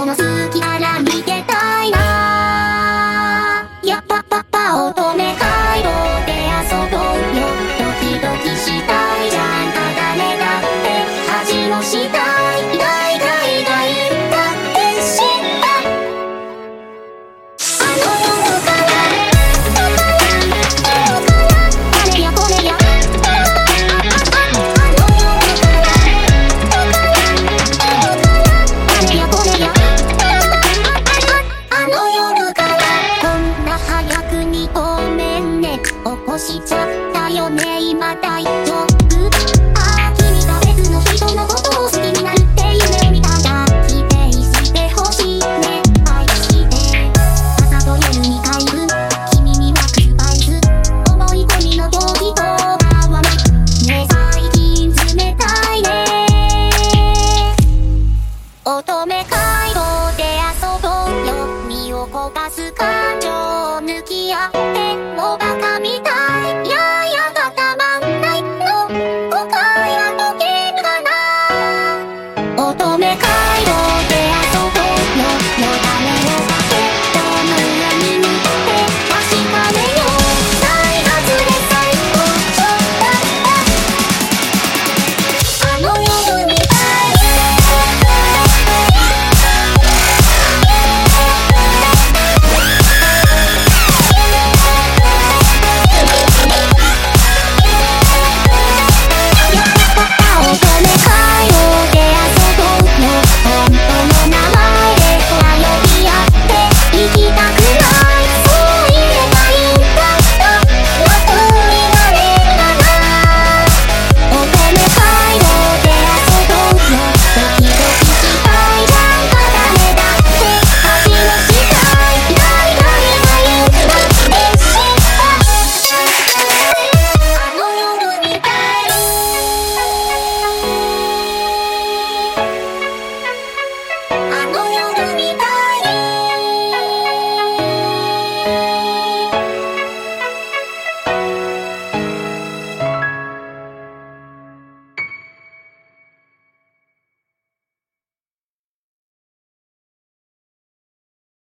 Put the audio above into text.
この隙から逃げたいな。やっぱパパ乙女回廊で遊ぼうよ。ドキドキしたいじゃんか誰だって恥をしたい。だいだってしたあの夜からあれやこれや起こしちゃったよね今大丈夫。君が別の人のことを好きになるって夢を見たら否定してほしいね。愛して朝と夜に回分君にはスパイス思い込みの時と合わないね。最近冷たいね。乙女回廊で遊ぼうよ。身を焦がす感情抜き合ってもバカみたい。いやいやがたまんないの。誤解は解けるかな。乙女